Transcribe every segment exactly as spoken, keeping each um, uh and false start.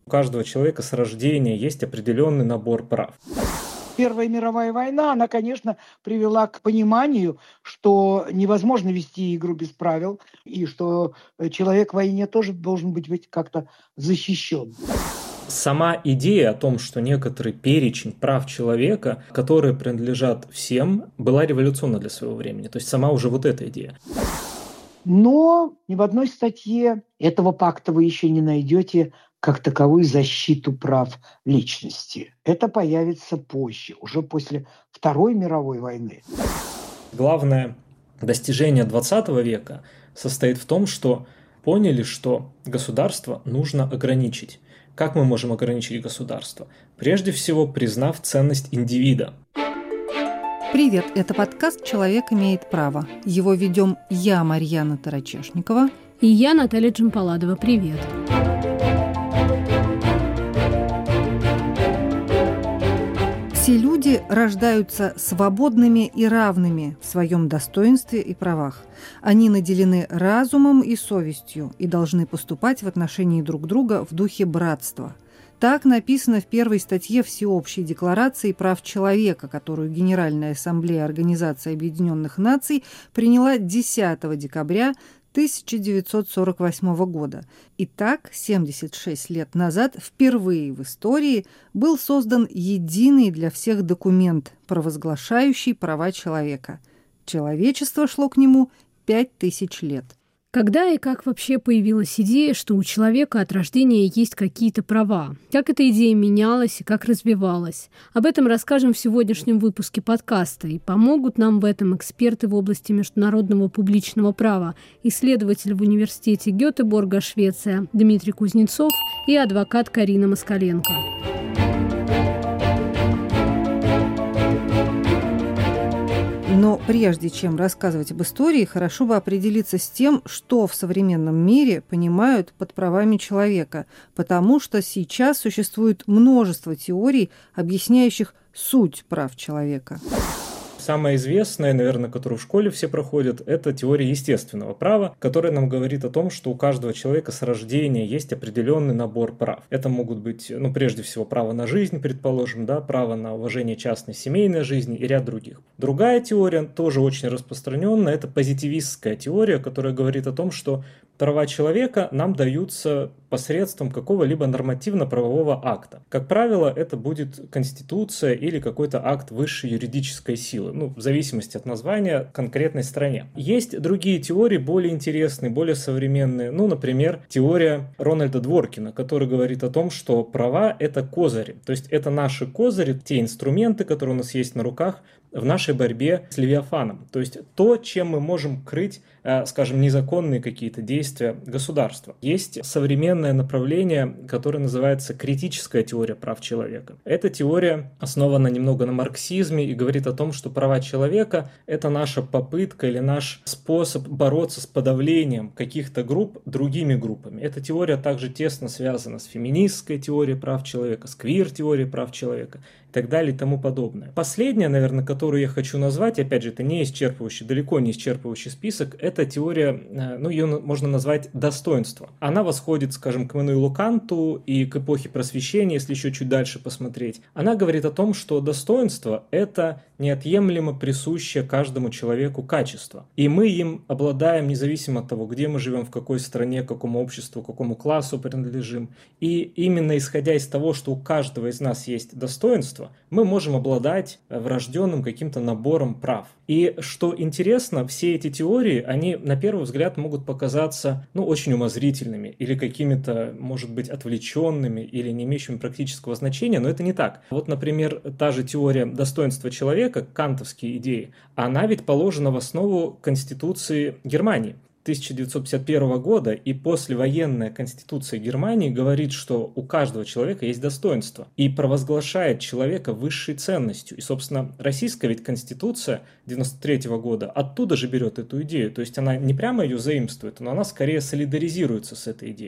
У каждого человека с рождения есть определенный набор прав. Первая мировая война, она, конечно, привела к пониманию, что невозможно вести игру без правил, и что человек в войне тоже должен быть как-то защищен. Сама идея о том, что некоторый перечень прав человека, которые принадлежат всем, была революционна для своего времени. То есть сама уже вот эта идея. Но ни в одной статье этого пакта вы еще не найдете как таковую защиту прав личности. Это появится позже, уже после Второй мировой войны. Главное достижение двадцатого века состоит в том, что поняли, что государство нужно ограничить. Как мы можем ограничить государство? Прежде всего, признав ценность индивида. Привет, это подкаст «Человек имеет право». Его ведем я, Марьяна Тарачешникова. И я, Наталья Джампаладова. Привет. Все люди рождаются свободными и равными в своем достоинстве и правах. Они наделены разумом и совестью и должны поступать в отношении друг друга в духе братства. Так написано в первой статье Всеобщей декларации прав человека, которую Генеральная ассамблея Организации Объединенных Наций приняла десятого декабря тысяча девятьсот сорок восьмого года. Итак, семьдесят шесть лет назад впервые в истории был создан единый для всех документ, провозглашающий права человека. Человечество шло к нему пять тысяч лет. Когда и как вообще появилась идея, что у человека от рождения есть какие-то права? Как эта идея менялась и как развивалась? Об этом расскажем в сегодняшнем выпуске подкаста. И помогут нам в этом эксперты в области международного публичного права, исследователь в университете Гетеборга, Швеция, Дмитрий Кузнецов и адвокат Карина Москаленко. Но прежде чем рассказывать об истории, хорошо бы определиться с тем, что в современном мире понимают под правами человека, потому что сейчас существует множество теорий, объясняющих суть прав человека. Самая известная, наверное, которую в школе все проходят, это теория естественного права, которая нам говорит о том, что у каждого человека с рождения есть определенный набор прав. Это могут быть, ну, прежде всего, право на жизнь, предположим, да, право на уважение частной семейной жизни и ряд других. Другая теория, тоже очень распространенная, это позитивистская теория, которая говорит о том, что права человека нам даются посредством какого-либо нормативно-правового акта. Как правило, это будет Конституция или какой-то акт высшей юридической силы, ну, в зависимости от названия конкретной стране. Есть другие теории, более интересные, более современные. Ну, например, теория Рональда Дворкина, который говорит о том, что права – это козыри. То есть это наши козыри, те инструменты, которые у нас есть на руках, в нашей борьбе с Левиафаном. То есть то, чем мы можем крыть, скажем, незаконные какие-то действия государства. Есть современное направление, которое называется критическая теория прав человека. Эта теория основана немного на марксизме и говорит о том, что права человека – это наша попытка или наш способ бороться с подавлением каких-то групп другими группами. Эта теория также тесно связана с феминистской теорией прав человека, с квир-теорией прав человека и так далее и тому подобное. Последняя, наверное, которую я хочу назвать, опять же, это не исчерпывающий, далеко не исчерпывающий список, это теория, ну, ее можно назвать достоинство. Она восходит, скажем, к Иммануилу Канту и к эпохе Просвещения, если еще чуть дальше посмотреть. Она говорит о том, что достоинство – это неотъемлемо присущее каждому человеку качество. И мы им обладаем независимо от того, где мы живем, в какой стране, к какому обществу, к какому классу принадлежим. И именно исходя из того, что у каждого из нас есть достоинство, мы можем обладать врожденным каким-то набором прав. И что интересно, все эти теории, они на первый взгляд могут показаться, ну, очень умозрительными или какими-то, может быть, отвлеченными или не имеющими практического значения, но это не так. Вот, например, та же теория достоинства человека, кантовские идеи, она ведь положена в основу Конституции Германии тысяча девятьсот пятьдесят первого года, и послевоенная Конституция Германии говорит, что у каждого человека есть достоинство и провозглашает человека высшей ценностью. И, собственно, российская ведь Конституция девяносто третьего года оттуда же берет эту идею, то есть она не прямо ее заимствует, но она скорее солидаризируется с этой идеей.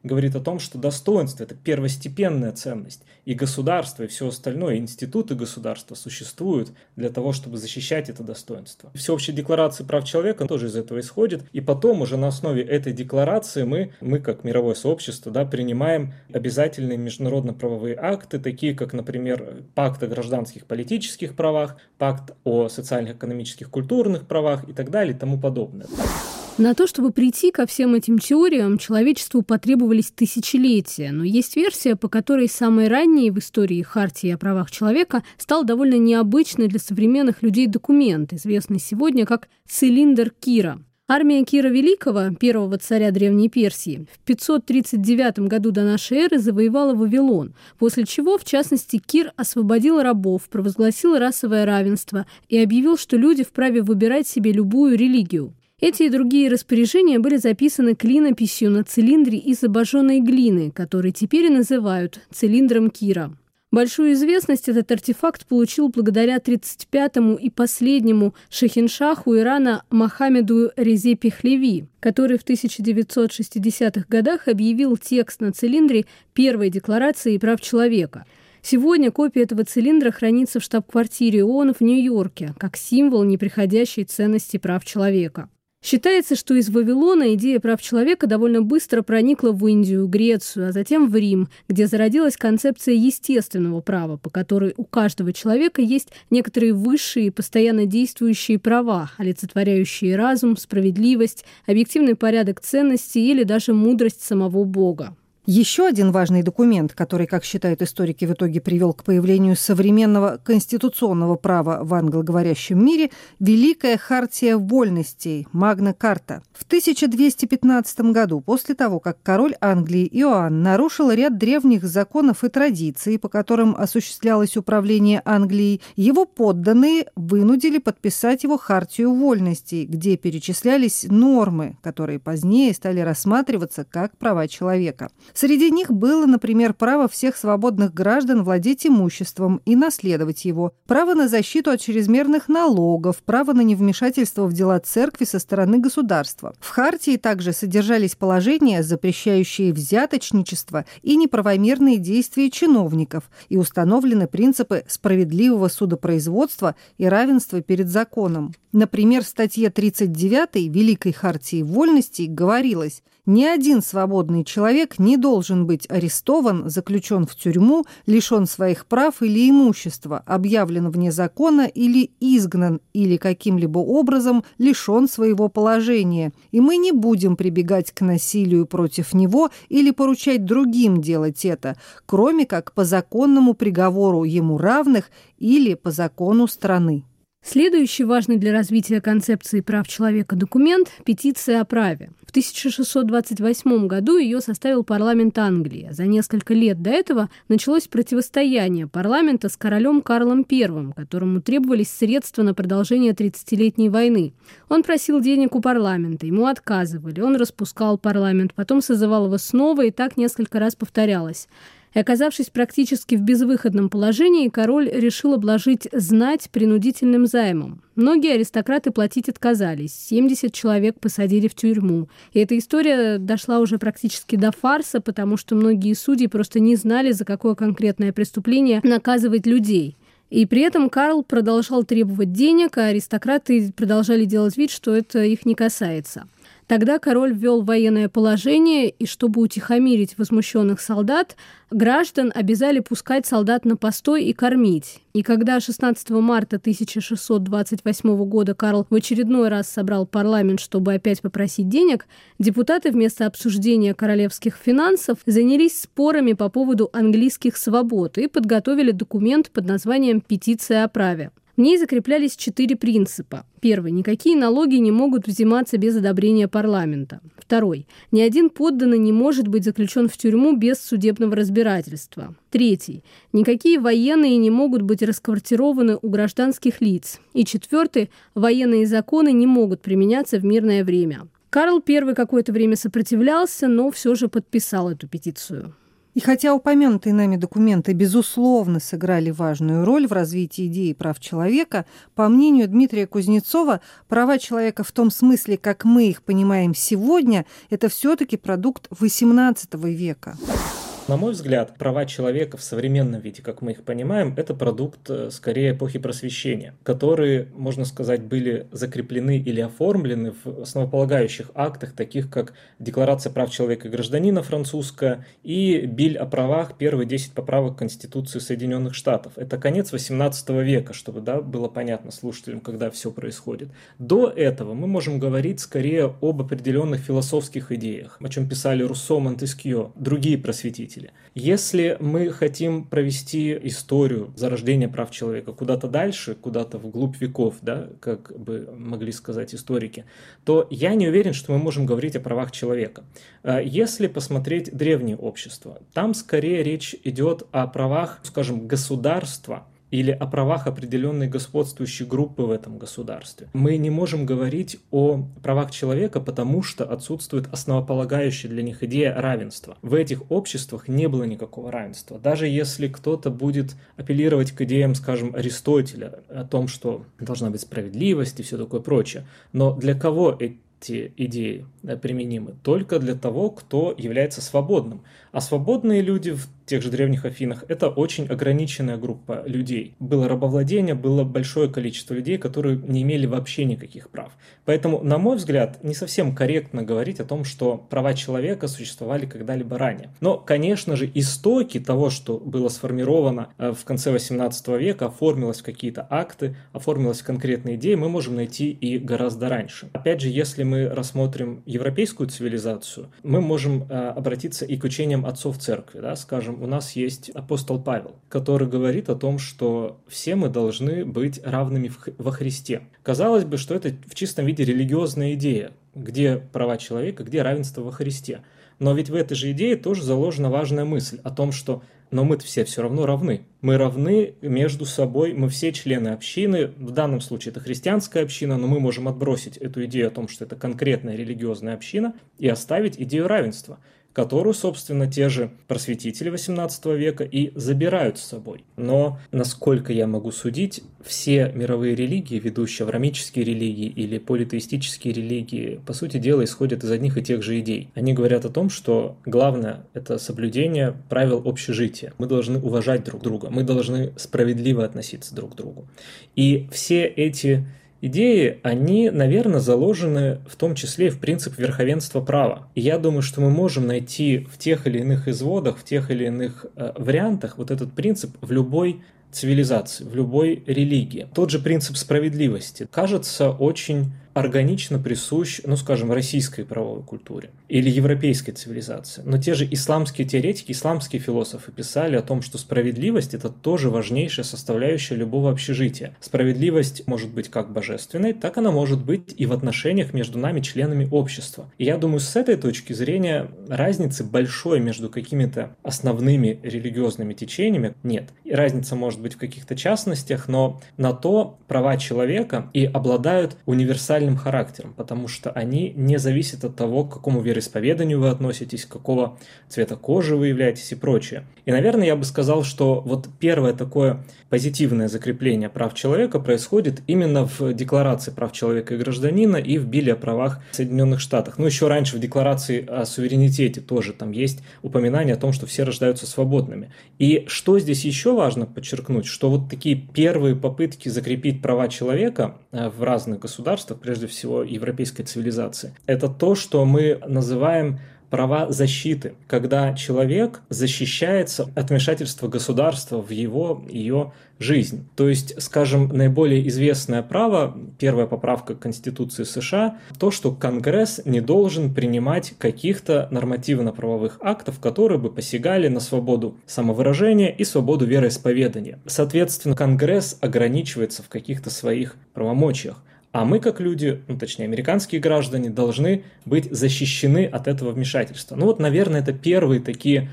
говорит о том, что достоинство – это первостепенная ценность. И государство, и все остальное, институты государства существуют для того, чтобы защищать это достоинство. Всеобщая декларация прав человека тоже из этого исходит. И потом уже на основе этой декларации мы, мы как мировое сообщество, да, принимаем обязательные международно-правовые акты, такие как, например, пакт о гражданских политических правах, пакт о социально-экономических культурных правах и так далее и тому подобное. На то, чтобы прийти ко всем этим теориям, человечеству потребовались тысячелетия, но есть версия, по которой самой ранней в истории хартии о правах человека стал довольно необычный для современных людей документ, известный сегодня как «Цилиндр Кира». Армия Кира Великого, первого царя Древней Персии, в пятьсот тридцать девятом году до нашей эры завоевала Вавилон, после чего, в частности, Кир освободил рабов, провозгласил расовое равенство и объявил, что люди вправе выбирать себе любую религию. Эти и другие распоряжения были записаны клинописью на цилиндре из обожженной глины, который теперь и называют цилиндром Кира. Большую известность этот артефакт получил благодаря тридцать пятому и последнему шахиншаху Ирана Мохаммеду Резе Пехлеви, который в тысяча девятьсот шестидесятых годах объявил текст на цилиндре первой декларации прав человека. Сегодня копия этого цилиндра хранится в штаб-квартире ООН в Нью-Йорке, как символ неприходящей ценности прав человека. Считается, что из Вавилона идея прав человека довольно быстро проникла в Индию, Грецию, а затем в Рим, где зародилась концепция естественного права, по которой у каждого человека есть некоторые высшие, постоянно действующие права, олицетворяющие разум, справедливость, объективный порядок ценностей или даже мудрость самого Бога. Еще один важный документ, который, как считают историки, в итоге привел к появлению современного конституционного права в англоговорящем мире – Великая хартия вольностей, Магна Карта. В тысяча двести пятнадцатом году, после того, как король Англии Иоанн нарушил ряд древних законов и традиций, по которым осуществлялось управление Англией, его подданные вынудили подписать его хартию вольностей, где перечислялись нормы, которые позднее стали рассматриваться как права человека. Среди них было, например, право всех свободных граждан владеть имуществом и наследовать его, право на защиту от чрезмерных налогов, право на невмешательство в дела церкви со стороны государства. В хартии также содержались положения, запрещающие взяточничество и неправомерные действия чиновников, и установлены принципы справедливого судопроизводства и равенства перед законом. Например, в статье тридцать девятой Великой хартии вольностей говорилось: «Ни один свободный человек не должен быть арестован, заключен в тюрьму, лишен своих прав или имущества, объявлен вне закона или изгнан, или каким-либо образом лишен своего положения, и мы не будем прибегать к насилию против него или поручать другим делать это, кроме как по законному приговору ему равных или по закону страны». Следующий важный для развития концепции прав человека документ – петиция о праве. В тысяча шестьсот двадцать восьмом году ее составил парламент Англии. За несколько лет до этого началось противостояние парламента с королем Карлом Первым, которому требовались средства на продолжение тридцатилетней войны. Он просил денег у парламента, ему отказывали, он распускал парламент, потом созывал его снова, и так несколько раз повторялось. И, оказавшись практически в безвыходном положении, король решил обложить знать принудительным займом. Многие аристократы платить отказались, семьдесят человек посадили в тюрьму. И эта история дошла уже практически до фарса, потому что многие судьи просто не знали, за какое конкретное преступление наказывать людей. И при этом Карл продолжал требовать денег, а аристократы продолжали делать вид, что это их не касается. Тогда король ввел военное положение, и чтобы утихомирить возмущенных солдат, граждан обязали пускать солдат на постой и кормить. И когда шестнадцатого марта тысяча шестьсот двадцать восьмого года Карл в очередной раз собрал парламент, чтобы опять попросить денег, депутаты вместо обсуждения королевских финансов занялись спорами по поводу английских свобод и подготовили документ под названием «Петиция о праве». В ней закреплялись четыре принципа. Первый. Никакие налоги не могут взиматься без одобрения парламента. Второй. Ни один подданный не может быть заключен в тюрьму без судебного разбирательства. Третий. Никакие военные не могут быть расквартированы у гражданских лиц. И четвертый. Военные законы не могут применяться в мирное время. Карл Первый какое-то время сопротивлялся, но все же подписал эту петицию. И хотя упомянутые нами документы, безусловно, сыграли важную роль в развитии идеи прав человека, по мнению Дмитрия Кузнецова, права человека в том смысле, как мы их понимаем сегодня, это все-таки продукт восемнадцатого века. На мой взгляд, права человека в современном виде, как мы их понимаем, это продукт скорее эпохи Просвещения, которые, можно сказать, были закреплены или оформлены в основополагающих актах, таких как Декларация прав человека и гражданина французская и Биль о правах, первые десять поправок Конституции Соединенных Штатов. Это конец восемнадцатого века, чтобы да, было понятно слушателям, когда все происходит. До этого мы можем говорить скорее об определенных философских идеях, о чем писали Руссо, Монтескьё, другие просветители. Если мы хотим провести историю зарождения прав человека куда-то дальше, куда-то вглубь веков, да, как бы могли сказать историки, то я не уверен, что мы можем говорить о правах человека. Если посмотреть древние общества, там скорее речь идет о правах, скажем, государства, или о правах определенной господствующей группы в этом государстве. Мы не можем говорить о правах человека, потому что отсутствует основополагающая для них идея равенства. В этих обществах не было никакого равенства. Даже если кто-то будет апеллировать к идеям, скажем, Аристотеля, о том, что должна быть справедливость и все такое прочее, но для кого эти идеи применимы? Только для того, кто является свободным. А свободные люди в тех же древних Афинах – это очень ограниченная группа людей. Было рабовладение, было большое количество людей, которые не имели вообще никаких прав. Поэтому, на мой взгляд, не совсем корректно говорить о том, что права человека существовали когда-либо ранее. Но, конечно же, истоки того, что было сформировано в конце восемнадцатого века, оформилось в какие-то акты, оформилось в конкретные идеи, мы можем найти и гораздо раньше. Опять же, если мы рассмотрим европейскую цивилизацию, мы можем обратиться и к учениям отцов церкви, да, скажем, у нас есть апостол Павел, который говорит о том, что все мы должны быть равными во Христе. Казалось бы, что это в чистом виде религиозная идея, где права человека, где равенство во Христе. Но ведь в этой же идее тоже заложена важная мысль о том, что но мы-то все все равно равны. Мы равны между собой, мы все члены общины, в данном случае это христианская община, но мы можем отбросить эту идею о том, что это конкретная религиозная община и оставить идею равенства, которую, собственно, те же просветители восемнадцатого века и забирают с собой. Но, насколько я могу судить, все мировые религии, ведущие авраамические религии или политеистические религии, по сути дела, исходят из одних и тех же идей. Они говорят о том, что главное – это соблюдение правил общежития. Мы должны уважать друг друга, мы должны справедливо относиться друг к другу. И все эти идеи, они, наверное, заложены в том числе и в принцип верховенства права. И я думаю, что мы можем найти в тех или иных изводах, в тех или иных э, вариантах вот этот принцип в любой цивилизации, в любой религии. Тот же принцип справедливости кажется очень органично присущ, ну, скажем, российской правовой культуре или европейской цивилизации. Но те же исламские теоретики, исламские философы писали о том, что справедливость – это тоже важнейшая составляющая любого общежития. Справедливость может быть как божественной, так она может быть и в отношениях между нами, членами общества. И я думаю, с этой точки зрения разницы большой между какими-то основными религиозными течениями нет. И разница может быть в каких-то частностях, но на то права человека и обладают универсальным характером, потому что они не зависят от того, к какому вероисповеданию вы относитесь, какого цвета кожи вы являетесь и прочее. И, наверное, я бы сказал, что вот первое такое позитивное закрепление прав человека происходит именно в Декларации прав человека и гражданина и в Билле о правах в Соединенных Штатах. Ну, еще раньше в Декларации о суверенитете тоже там есть упоминание о том, что все рождаются свободными. И что здесь еще важно подчеркнуть, что вот такие первые попытки закрепить права человека в разных государствах, прежде всего европейской цивилизации, это то, что мы называем права защиты, когда человек защищается от вмешательства государства в его, ее жизнь. То есть, скажем, наиболее известное право, первая поправка Конституции США, то, что Конгресс не должен принимать каких-то нормативно-правовых актов, которые бы посягали на свободу самовыражения и свободу вероисповедания. Соответственно, Конгресс ограничивается в каких-то своих правомочиях. А мы, как люди, ну, точнее, американские граждане, должны быть защищены от этого вмешательства. Ну вот, наверное, это первые такие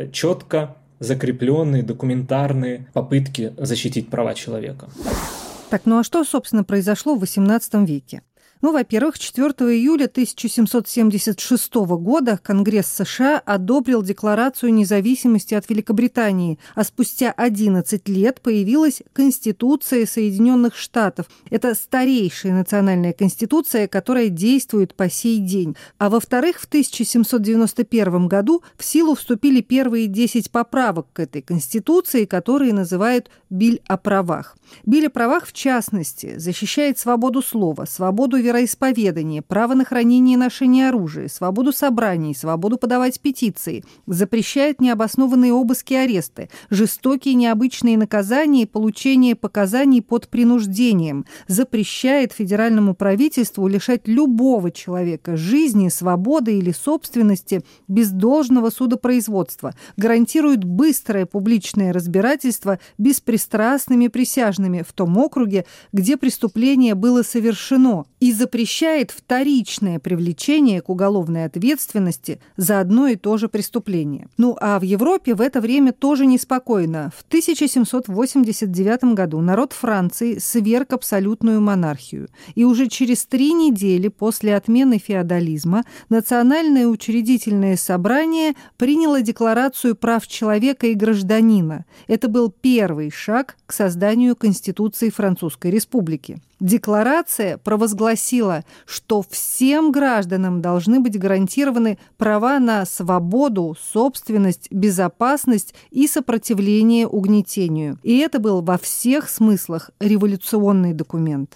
четко закрепленные документарные попытки защитить права человека. Так, ну а что, собственно, произошло в восемнадцатом веке? Ну, во-первых, четвёртого июля тысяча семьсот семьдесят шестого года Конгресс США одобрил Декларацию независимости от Великобритании, а спустя одиннадцать лет появилась Конституция Соединенных Штатов. Это старейшая национальная конституция, которая действует по сей день. А во-вторых, в тысяча семьсот девяносто первом году в силу вступили первые десять поправок к этой конституции, которые называют «Биль о правах». Биль о правах, в частности, защищает свободу слова, свободу вероисповедания, право на хранение и ношение оружия, свободу собраний, свободу подавать петиции, запрещает необоснованные обыски и аресты, жестокие необычные наказания и получение показаний под принуждением, запрещает федеральному правительству лишать любого человека жизни, свободы или собственности без должного судопроизводства, гарантирует быстрое публичное разбирательство беспристрастными присяжными в том округе, где преступление было совершено, и запрещает вторичное привлечение к уголовной ответственности за одно и то же преступление. Ну а в Европе в это время тоже неспокойно. В тысяча семьсот восемьдесят девятом году народ Франции сверг абсолютную монархию. И уже через три недели после отмены феодализма Национальное учредительное собрание приняло Декларацию прав человека и гражданина. Это был первый шаг к созданию Конституции Французской Республики. Декларация провозгласила, что всем гражданам должны быть гарантированы права на свободу, собственность, безопасность и сопротивление угнетению. И это был во всех смыслах революционный документ.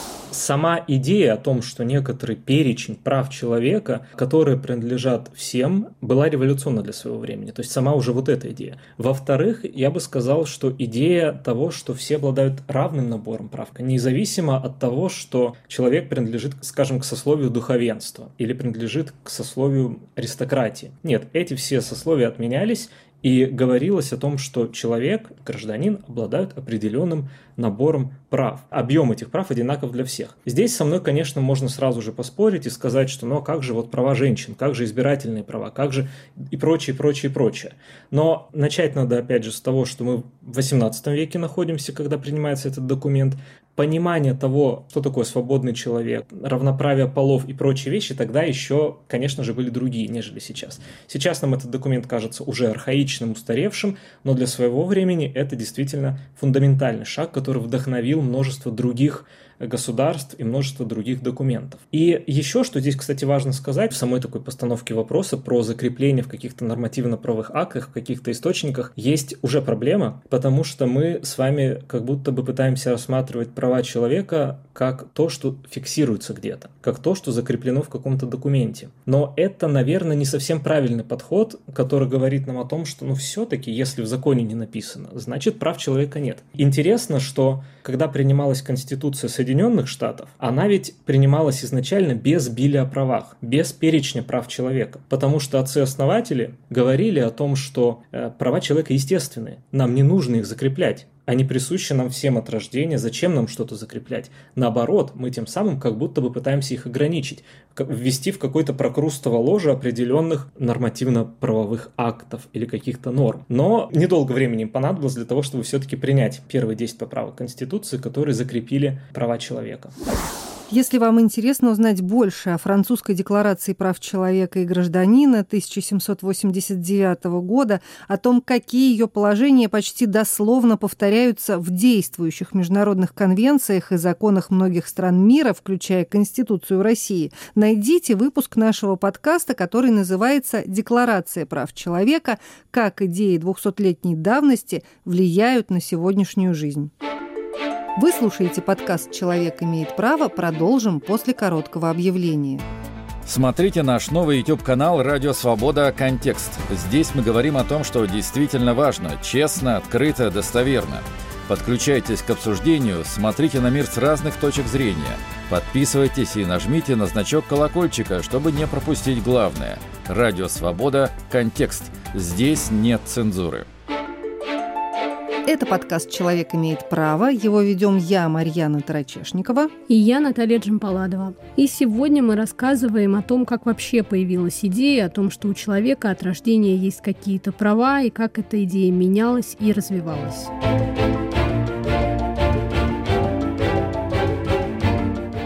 Сама идея о том, что некоторый перечень прав человека, которые принадлежат всем, была революционна для своего времени. То есть сама уже вот эта идея. Во-вторых, я бы сказал, что идея того, что все обладают равным набором прав, независимо от того, что человек принадлежит, скажем, к сословию духовенства или принадлежит к сословию аристократии. Нет, эти все сословия отменялись, и говорилось о том, что человек, гражданин, обладает определенным набором прав. Объем этих прав одинаков для всех. Здесь со мной, конечно, можно сразу же поспорить и сказать, что ну а как же вот права женщин, как же избирательные права, как же и прочее, прочее, прочее. Но начать надо опять же с того, что мы в восемнадцатом веке находимся, когда принимается этот документ. Понимание того, что такое свободный человек, равноправие полов и прочие вещи, тогда еще, конечно же, были другие, нежели сейчас. Сейчас нам этот документ кажется уже архаичным, устаревшим, но для своего времени это действительно фундаментальный шаг, который вдохновил множество других государств и множество других документов. И еще, что здесь, кстати, важно сказать, в самой такой постановке вопроса про закрепление в каких-то нормативно-правовых актах, в каких-то источниках, есть уже проблема, потому что мы с вами как будто бы пытаемся рассматривать права человека как то, что фиксируется где-то, как то, что закреплено в каком-то документе. Но это, наверное, не совсем правильный подход, который говорит нам о том, что ну все-таки, если в законе не написано, значит прав человека нет. Интересно, что когда принималась Конституция Соединенных Штатов, она ведь принималась изначально без биля о правах, без перечня прав человека, потому что отцы-основатели говорили о том, что э, права человека естественные, нам не нужно их закреплять. Они присущи нам всем от рождения, зачем нам что-то закреплять? Наоборот, мы тем самым как будто бы пытаемся их ограничить, ввести в какое-то прокрустово ложе определенных нормативно-правовых актов или каких-то норм. Но недолго времени им понадобилось для того, чтобы все-таки принять первые десять поправок Конституции, которые закрепили права человека. Если вам интересно узнать больше о французской декларации прав человека и гражданина тысяча семьсот восемьдесят девятого года, о том, какие ее положения почти дословно повторяются в действующих международных конвенциях и законах многих стран мира, включая Конституцию России, найдите выпуск нашего подкаста, который называется «Декларация прав человека. Как идеи двухсотлетней давности влияют на сегодняшнюю жизнь». Вы слушаете подкаст «Человек имеет право». Продолжим после короткого объявления. Смотрите наш новый YouTube-канал «Радио Свобода. Контекст». Здесь мы говорим о том, что действительно важно, честно, открыто, достоверно. Подключайтесь к обсуждению, смотрите на мир с разных точек зрения. Подписывайтесь и нажмите на значок колокольчика, чтобы не пропустить главное. «Радио Свобода. Контекст». Здесь нет цензуры. Это подкаст «Человек имеет право». Его ведем я, Марьяна Тарачешникова. И я, Наталья Джампаладова. И сегодня мы рассказываем о том, как вообще появилась идея, о том, что у человека от рождения есть какие-то права, и как эта идея менялась и развивалась.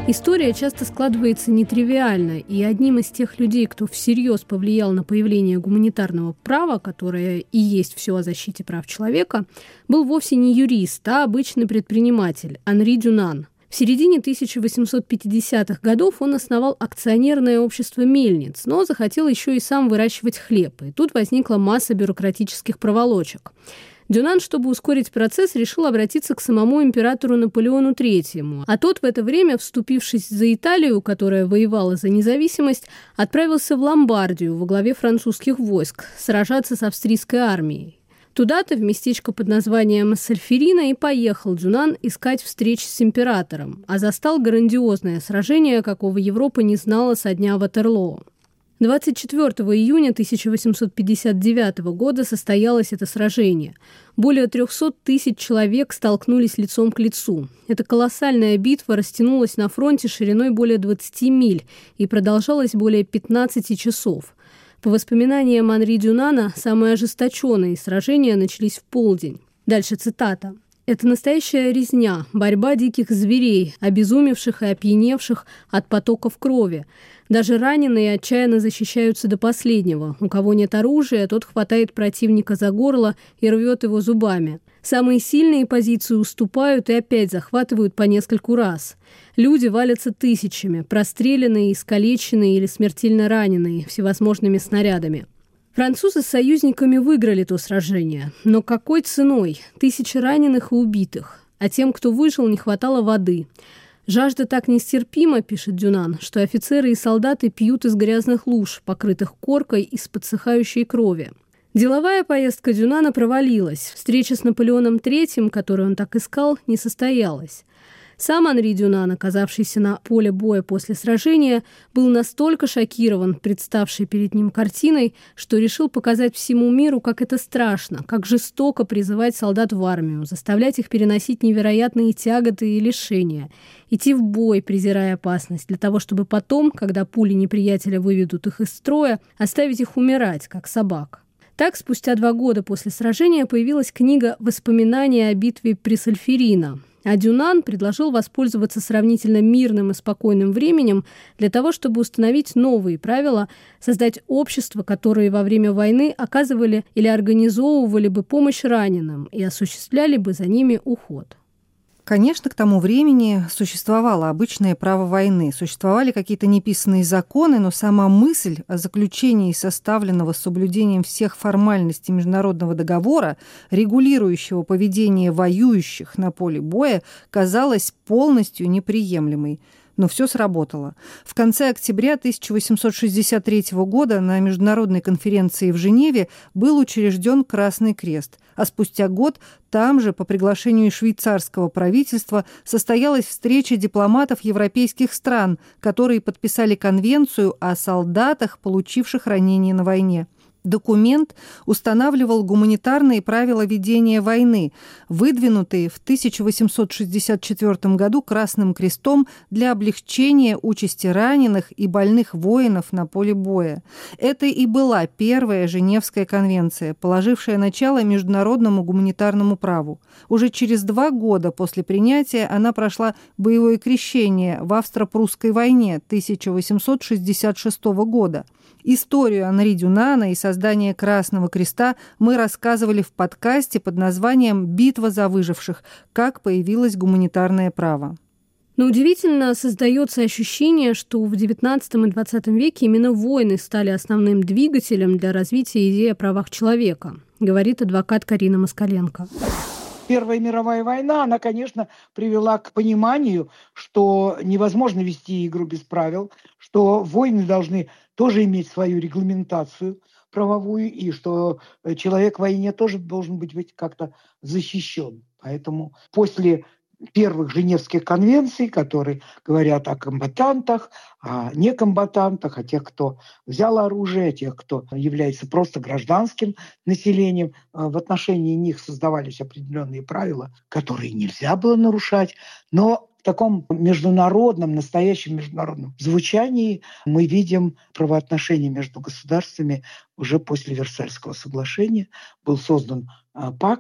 История часто складывается нетривиально, и одним из тех людей, кто всерьез повлиял на появление гуманитарного права, которое и есть все о защите прав человека, был вовсе не юрист, а обычный предприниматель Анри Дюнан. В середине тысяча восемьсот пятидесятых годов он основал акционерное общество мельниц, но захотел еще и сам выращивать хлеб, и тут возникла масса бюрократических проволочек. Дюнан, чтобы ускорить процесс, решил обратиться к самому императору Наполеону Третьему, а тот в это время, вступившись за Италию, которая воевала за независимость, отправился в Ломбардию во главе французских войск сражаться с австрийской армией. Туда-то, в местечко под названием Сольферино, и поехал Дюнан искать встреч с императором, а застал грандиозное сражение, какого Европа не знала со дня Ватерлоо. двадцать четвёртого июня тысяча восемьсот пятьдесят девятого года состоялось это сражение. Более трехсот тысяч человек столкнулись лицом к лицу. Эта колоссальная битва растянулась на фронте шириной более двадцати миль и продолжалась более пятнадцати часов. По воспоминаниям Анри Дюнана, самые ожесточенные сражения начались в полдень. Дальше цитата. «Это настоящая резня, борьба диких зверей, обезумевших и опьяневших от потоков крови. Даже раненые отчаянно защищаются до последнего. У кого нет оружия, тот хватает противника за горло и рвет его зубами. Самые сильные позиции уступают и опять захватывают по нескольку раз. Люди валятся тысячами, простреленные, искалеченные или смертельно раненые всевозможными снарядами». Французы с союзниками выиграли то сражение. Но какой ценой? Тысячи раненых и убитых. А тем, кто выжил, не хватало воды. «Жажда так нестерпима, — пишет Дюнан, — что офицеры и солдаты пьют из грязных луж, покрытых коркой из подсыхающей крови». Деловая поездка Дюнана провалилась. Встреча с Наполеоном Третьим, которую он так искал, не состоялась. Сам Анри Дюнан, оказавшийся на поле боя после сражения, был настолько шокирован представшей перед ним картиной, что решил показать всему миру, как это страшно, как жестоко призывать солдат в армию, заставлять их переносить невероятные тяготы и лишения, идти в бой, презирая опасность, для того, чтобы потом, когда пули неприятеля выведут их из строя, оставить их умирать, как собак. Так, спустя два года после сражения появилась книга «Воспоминания о битве при Сольферино», а Дюнан предложил воспользоваться сравнительно мирным и спокойным временем для того, чтобы установить новые правила, создать общества, которые во время войны оказывали или организовывали бы помощь раненым и осуществляли бы за ними уход. Конечно, к тому времени существовало обычное право войны, существовали какие-то неписанные законы, но сама мысль о заключении составленного с соблюдением всех формальностей международного договора, регулирующего поведение воюющих на поле боя, казалась полностью неприемлемой. Но все сработало. В конце октября тысяча восемьсот шестьдесят третьего года на международной конференции в Женеве был учрежден Красный Крест, а спустя год там же, по приглашению швейцарского правительства, состоялась встреча дипломатов европейских стран, которые подписали конвенцию о солдатах, получивших ранения на войне. Документ устанавливал гуманитарные правила ведения войны, выдвинутые в тысяча восемьсот шестьдесят четвёртом году Красным Крестом для облегчения участи раненых и больных воинов на поле боя. Это и была первая Женевская конвенция, положившая начало международному гуманитарному праву. Уже через два года после принятия она прошла боевое крещение в Австро-Прусской войне тысяча восемьсот шестьдесят шестого года. Историю Анри Дюнана и создание Красного Креста мы рассказывали в подкасте под названием «Битва за выживших. Как появилось гуманитарное право». Но удивительно создается ощущение, что в девятнадцатом и двадцатом веке именно войны стали основным двигателем для развития идеи о правах человека, говорит адвокат Карина Москаленко. Первая мировая война, она, конечно, привела к пониманию, что невозможно вести игру без правил, что войны должны тоже иметь свою регламентацию правовую, и что человек в войне тоже должен быть как-то защищен. Поэтому после первых Женевских конвенций, которые говорят о комбатантах, о некомбатантах, о тех, кто взял оружие, о тех, кто является просто гражданским населением. В отношении них создавались определенные правила, которые нельзя было нарушать. Но в таком международном, настоящем международном звучании мы видим правоотношения между государствами уже после Версальского соглашения. Был создан пакт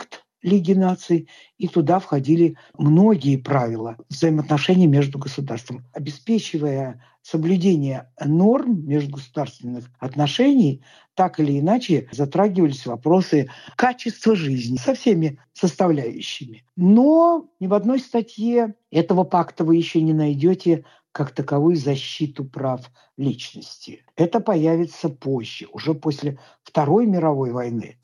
Лиги наций, и туда входили многие правила взаимоотношений между государствами. Обеспечивая соблюдение норм межгосударственных отношений, так или иначе затрагивались вопросы качества жизни со всеми составляющими. Но ни в одной статье этого пакта вы еще не найдете как таковую защиту прав личности. Это появится позже, уже после Второй мировой войны.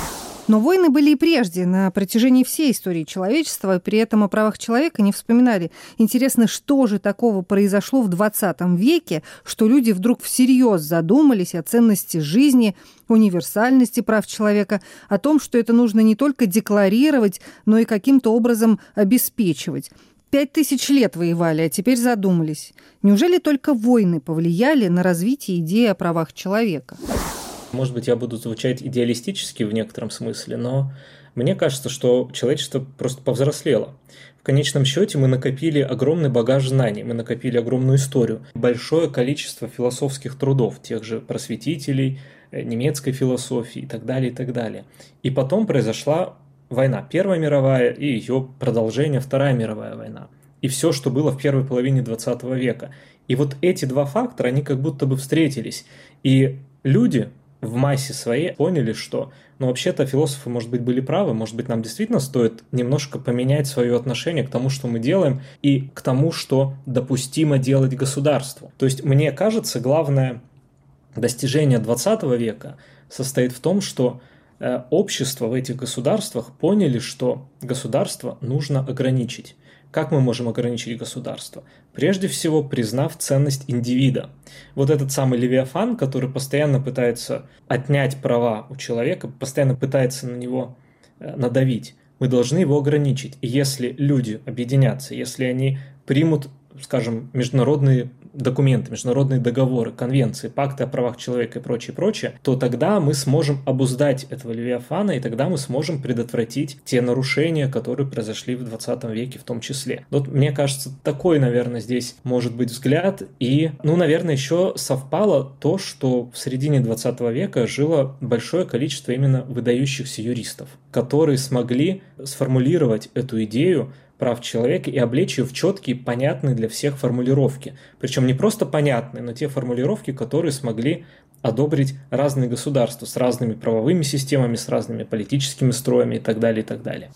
Но войны были и прежде, на протяжении всей истории человечества, при этом о правах человека не вспоминали. Интересно, что же такого произошло в двадцатом веке, что люди вдруг всерьез задумались о ценности жизни, универсальности прав человека, о том, что это нужно не только декларировать, но и каким-то образом обеспечивать. Пять тысяч лет воевали, а теперь задумались. Неужели только войны повлияли на развитие идеи о правах человека? Может быть, я буду звучать идеалистически в некотором смысле, но мне кажется, что человечество просто повзрослело. В конечном счете мы накопили огромный багаж знаний, мы накопили огромную историю, большое количество философских трудов, тех же просветителей, немецкой философии и так далее, и так далее. И потом произошла война, Первая мировая и ее продолжение, Вторая мировая война. И все, что было в первой половине двадцатого века. И вот эти два фактора, они как будто бы встретились. И люди в массе своей поняли, что, ну, вообще-то философы, может быть, были правы, может быть, нам действительно стоит немножко поменять свое отношение к тому, что мы делаем, и к тому, что допустимо делать государству. То есть, мне кажется, главное достижение двадцатого века состоит в том, что э, общество в этих государствах поняли, что государство нужно ограничить. Как мы можем ограничить государство? Прежде всего, признав ценность индивида. Вот этот самый Левиафан, который постоянно пытается отнять права у человека, постоянно пытается на него надавить, мы должны его ограничить. И если люди объединятся, если они примут, скажем, международные документы, международные договоры, конвенции, пакты о правах человека и прочее, прочее, то тогда мы сможем обуздать этого Левиафана, и тогда мы сможем предотвратить те нарушения, которые произошли в двадцатом веке в том числе. Вот мне кажется, такой, наверное, здесь может быть взгляд. И, ну, наверное, еще совпало то, что в середине двадцатого века жило большое количество именно выдающихся юристов, которые смогли сформулировать эту идею прав человека и облечь ее в четкие, понятные для всех формулировки. Причем не просто понятные, но те формулировки, которые смогли одобрить разные государства с разными правовыми системами, с разными политическими строями и так далее, и так далее.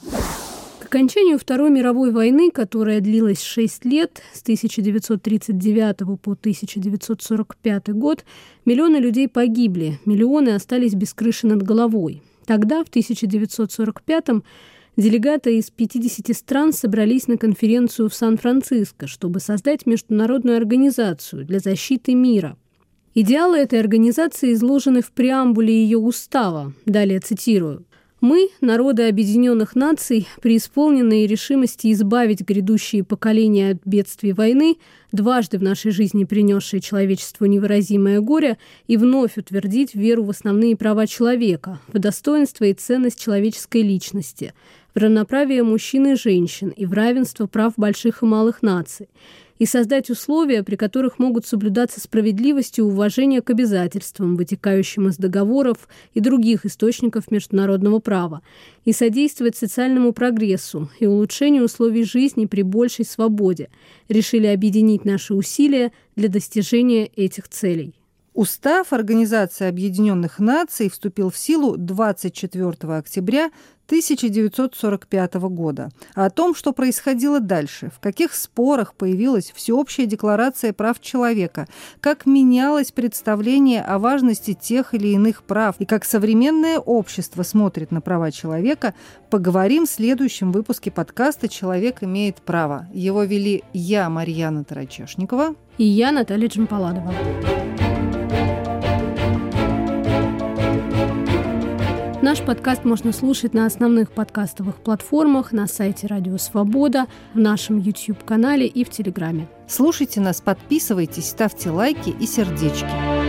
К окончанию Второй мировой войны, которая длилась шесть лет, с тысяча девятьсот тридцать девятого по тысяча девятьсот сорок пятый год, миллионы людей погибли, миллионы остались без крыши над головой. Тогда, в тысяча девятьсот сорок пятом, делегаты из пятидесяти стран собрались на конференцию в Сан-Франциско, чтобы создать международную организацию для защиты мира. Идеалы этой организации изложены в преамбуле ее устава. Далее цитирую. «Мы, народы Объединенных Наций, преисполненные решимости избавить грядущие поколения от бедствий войны, дважды в нашей жизни принесшие человечеству невыразимое горе, и вновь утвердить веру в основные права человека, в достоинство и ценность человеческой личности, в равноправие мужчин и женщин и в равенство прав больших и малых наций, и создать условия, при которых могут соблюдаться справедливость и уважение к обязательствам, вытекающим из договоров и других источников международного права, и содействовать социальному прогрессу и улучшению условий жизни при большей свободе, решили объединить наши усилия для достижения этих целей». Устав Организации Объединенных Наций вступил в силу двадцать четвёртого октября тысяча девятьсот сорок пятого года. А о том, что происходило дальше, в каких спорах появилась Всеобщая декларация прав человека, как менялось представление о важности тех или иных прав и как современное общество смотрит на права человека, поговорим в следующем выпуске подкаста «Человек имеет право». Его вели я, Марьяна Тарачешникова, и я, Наталья Джампаладова. Наш подкаст можно слушать на основных подкастовых платформах, на сайте Радио Свобода, в нашем YouTube-канале и в Телеграме. Слушайте нас, подписывайтесь, ставьте лайки и сердечки.